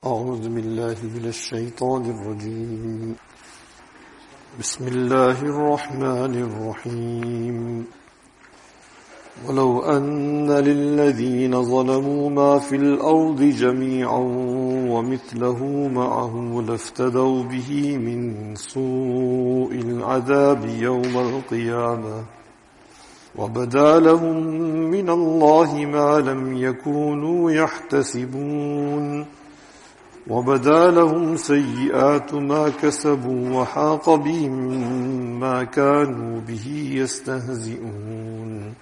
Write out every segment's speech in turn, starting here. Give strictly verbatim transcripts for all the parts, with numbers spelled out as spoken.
أعوذ بالله من الشيطان الرجيم بسم الله الرحمن الرحيم ولو أن للذين ظلموا ما في الأرض جميعا ومثله معه لافتدوا به من سوء العذاب يوم القيامة وبدا لهم من الله ما لم يكونوا يحتسبون وبدا لهم سيئات ما كسبوا وحاق بهم ما كانوا به يستهزئون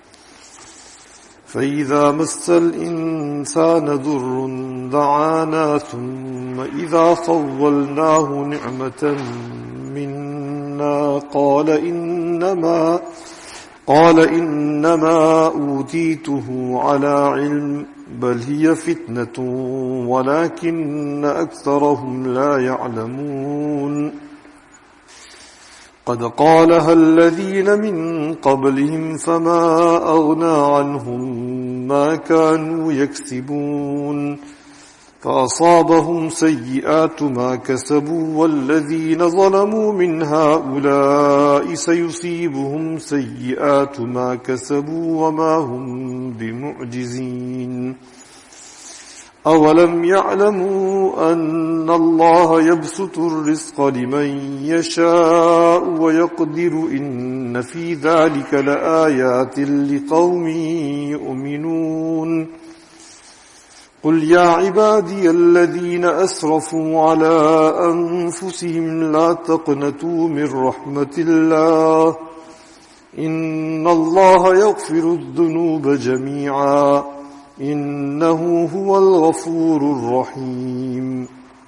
فإذا مس الإنسان ضر دعانا ثم إذا خولناه نعمة منا قال إنما قال إنما أوتيته على علم بل هي فتنة ولكن أكثرهم لا يعلمون قد قالها الذين من قبلهم فما أغنى عنهم ما كانوا يكسبون فأصابهم سيئات ما كسبوا والذين ظلموا من هؤلاء سيصيبهم سيئات ما كسبوا وما هم بمعجزين أولم يعلموا أن الله يبسط الرزق لمن يشاء ويقدر إن في ذلك لآيات لقوم يؤمنون قل يا عبادي الذين أسرفوا على أنفسهم لا تقنطوا من رحمة الله إن الله يغفر الذنوب جميعا إنه هو الغفور الرحيم.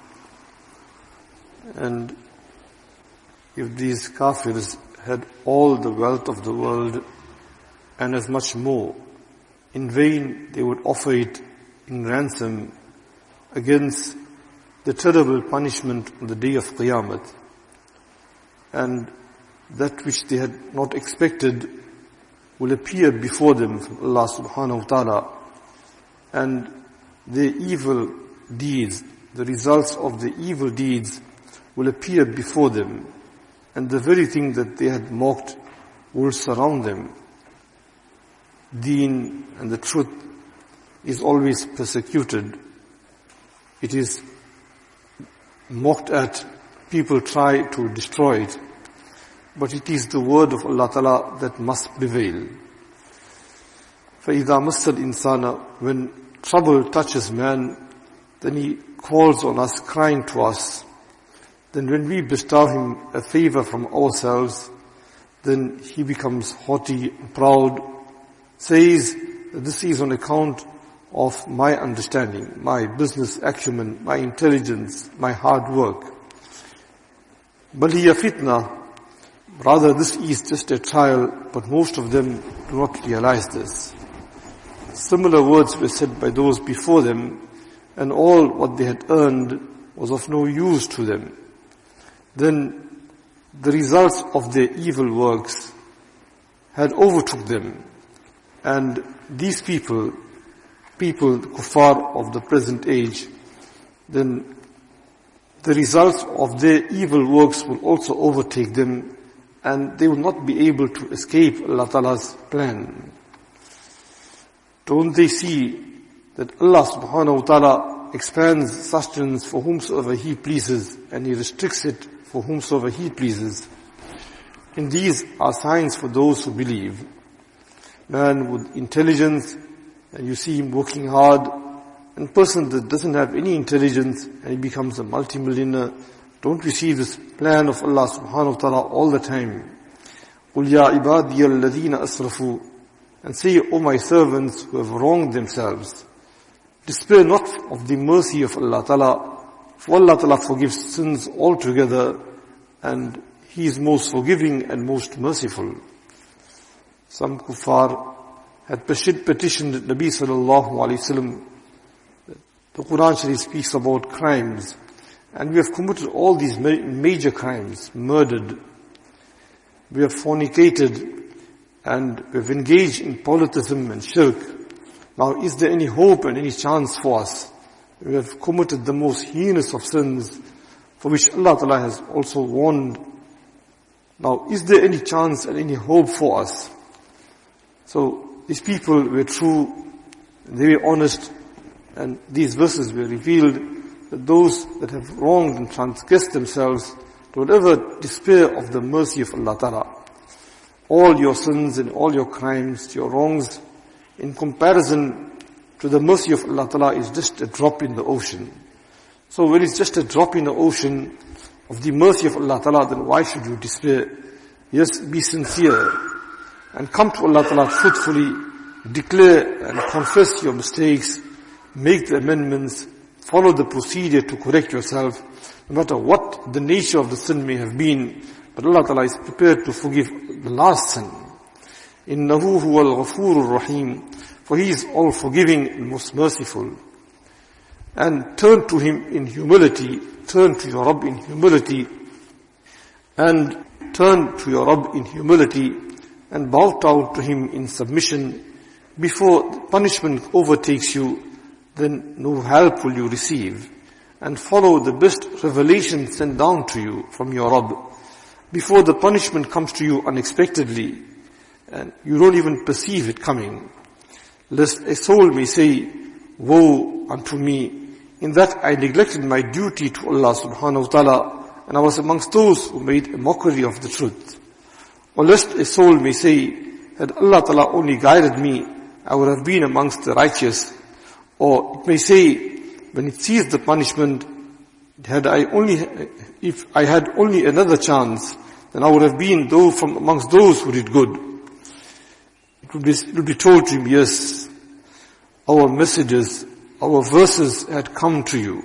And if these kafirs had all the wealth of the world and as much more, in vain they would offer it in ransom against the terrible punishment on the day of Qiyamah. And that which they had not expected will appear before them from Allah subhanahu wa ta'ala. And their evil deeds, the results of the evil deeds will appear before them. And the very thing that they had mocked will surround them. Deen and the truth is always persecuted. It is mocked at. People try to destroy it. But it is the word of Allah Ta'ala that must prevail. فَإِذَا مَسَّ الْإِنسَانَ When trouble touches man, then he calls on us, crying to us. Then when we bestow him a favor from ourselves, then he becomes haughty, proud, says that this is on account of my understanding, my business acumen, my intelligence, my hard work. Bal hiya fitna. Rather, this is just a trial, but most of them do not realize this. Similar words were said by those before them, and all what they had earned was of no use to them. Then the results of their evil works had overtook them, and these people people, the kuffar of the present age, then the results of their evil works will also overtake them and they will not be able to escape Allah Ta'ala's plan. Don't they see that Allah Subhanahu wa Ta'ala expands sustenance for whomsoever He pleases and He restricts it for whomsoever He pleases? And these are signs for those who believe. Man with intelligence, and you see him working hard, and a person that doesn't have any intelligence and he becomes a multimillionaire. Don't we see this plan of Allah subhanahu wa ta'ala all the time? قُلْ يَا عِبَادِيَ الَّذِينَ أَسْرَفُوا And say, O my servants who have wronged themselves, despair not of the mercy of Allah ta'ala, for Allah ta'ala forgives sins altogether, and He is most forgiving and most merciful. Some kuffar had petitioned Nabi sallallahu alayhi wasallam. The Quran Sharif speaks about crimes, and we have committed all these ma- major crimes, murdered, we have fornicated, and we have engaged in polytheism and shirk. Now, is there any hope and any chance for us We have committed the most heinous of sins, for which Allah Ta'ala has also warned. Now, is there any chance and any hope for us? So, these people were true, they were honest, and these verses were revealed that those that have wronged and transgressed themselves don't ever despair of the mercy of Allah Ta'ala. All your sins and all your crimes, your wrongs, in comparison to the mercy of Allah Ta'ala is just a drop in the ocean. So when it's just a drop in the ocean of the mercy of Allah Ta'ala, then why should you despair? Yes, be sincere and come to Allah Ta'ala truthfully, declare and confess your mistakes, make the amendments, follow the procedure to correct yourself, no matter what the nature of the sin may have been. But Allah Ta'ala is prepared to forgive the last sin. Innahu huwal ghafurur rahim. For He is all forgiving and most merciful. And turn to Him in humility, turn to your Rabb in humility, and turn to your Rabb in humility, and bow down to Him in submission. Before punishment overtakes you, then no help will you receive. And follow the best revelation sent down to you from your Rabb. Before the punishment comes to you unexpectedly, and you don't even perceive it coming, lest a soul may say, woe unto me, in that I neglected my duty to Allah subhanahu wa ta'ala, and I was amongst those who made a mockery of the truth. Or lest a soul may say, had Allah ta'ala only guided me, I would have been amongst the righteous. Or it may say, when it sees the punishment, had I only, if I had only another chance, then I would have been though from amongst those who did good. It would be, it would be told to him, yes, our messages, our verses had come to you.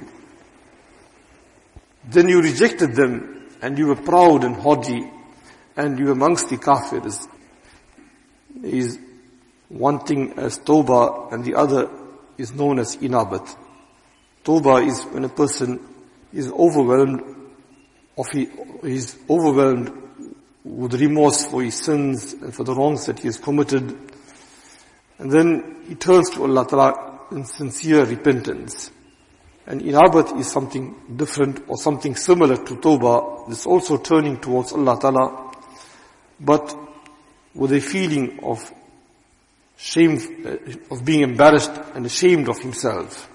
Then you rejected them, and you were proud and haughty, and you were amongst the kafirs. There is one thing as tawbah, and the other is known as inabat. Tawbah is when a person is overwhelmed of he, is overwhelmed with remorse for his sins and for the wrongs that he has committed, and then he turns to Allah Ta'ala in sincere repentance. And inabat is something different or something similar to tawbah. It's also turning towards Allah Ta'ala, but with a feeling of shame, of being embarrassed and ashamed of himself.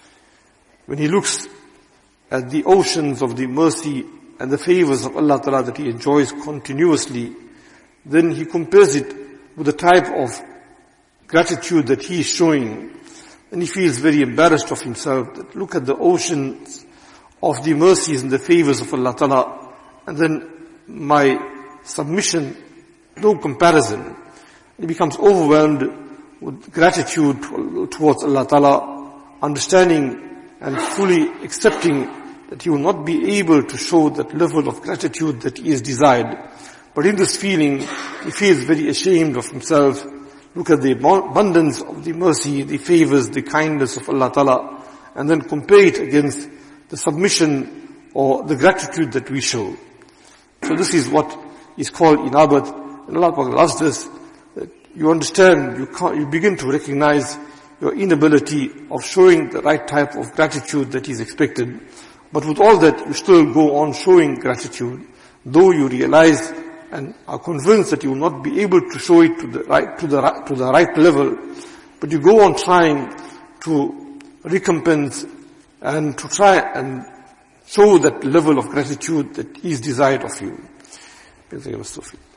When he looks at the oceans of the mercy and the favors of Allah Ta'ala that he enjoys continuously, then he compares it with the type of gratitude that he is showing, and he feels very embarrassed of himself. That look at the oceans of the mercies and the favors of Allah Ta'ala, and then my submission, no comparison. He becomes overwhelmed with gratitude towards Allah Ta'ala, understanding and fully accepting that he will not be able to show that level of gratitude that he has desired. But in this feeling, he feels very ashamed of himself. Look at the abundance of the mercy, the favors, the kindness of Allah Ta'ala, and then compare it against the submission or the gratitude that we show. So this is what is called inabat. And Allah Ta'ala loves this, that you understand, you can't, you begin to recognize your inability of showing the right type of gratitude that is expected. But with all that, you still go on showing gratitude, though you realize and are convinced that you will not be able to show it to the right, to the right, to the right level. But you go on trying to recompense and to try and show that level of gratitude that is desired of you.